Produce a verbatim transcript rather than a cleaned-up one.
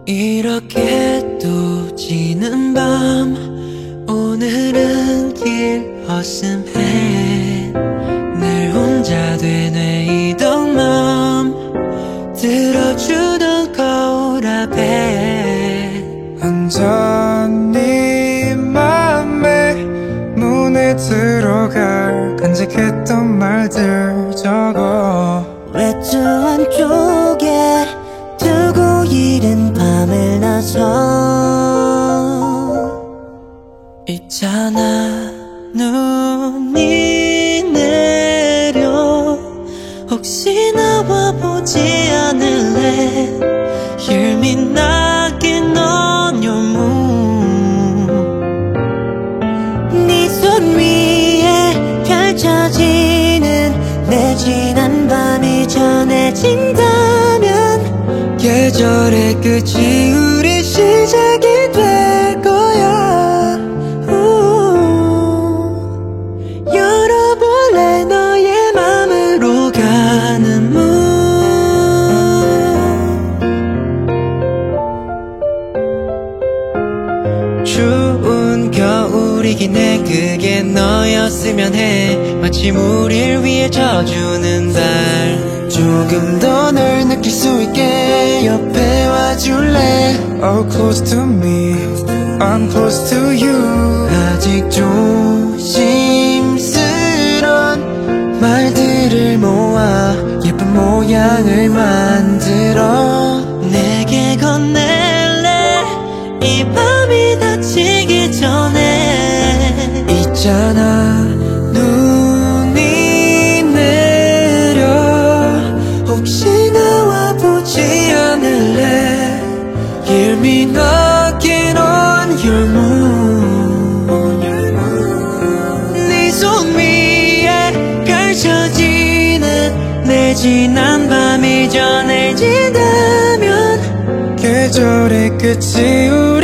이렇게 또 지는 밤 오늘은 길 허슴해 늘 혼자 되뇌이던 맘 들어주던 거울 앞에 완전히 맘에 눈에 들어갈 간직했던 말들 적어 외투 안쪽에 두고 이른 밤을 나서 있잖아 눈이 내려 혹시 나와 보지 않을래 Hear me knocking on your moon 네 손 위에 펼쳐지는 내 지난 밤이 전해진다면 계절의 끝이 우리 시작이 될 거야 우 열어볼래 너의 맘으로 가는 문 추운 겨울이긴 해 그게 너였으면 해 마침 우릴 위해 져주는 달 조금 더 널 느낄 수 있게 옆에 와줄래 Oh close to me, I'm close to you 아직 조심스런 말들을 모아 예쁜 모양을 만들어 내게 건넬래 이 밤이 닥치기 전에 있잖아 눈이 내려 혹시 나와 보지 않을래 Hear me knocking on your moon 네 손 위에 펼쳐지는 내 지난 밤이 전해진다면 계절의 끝이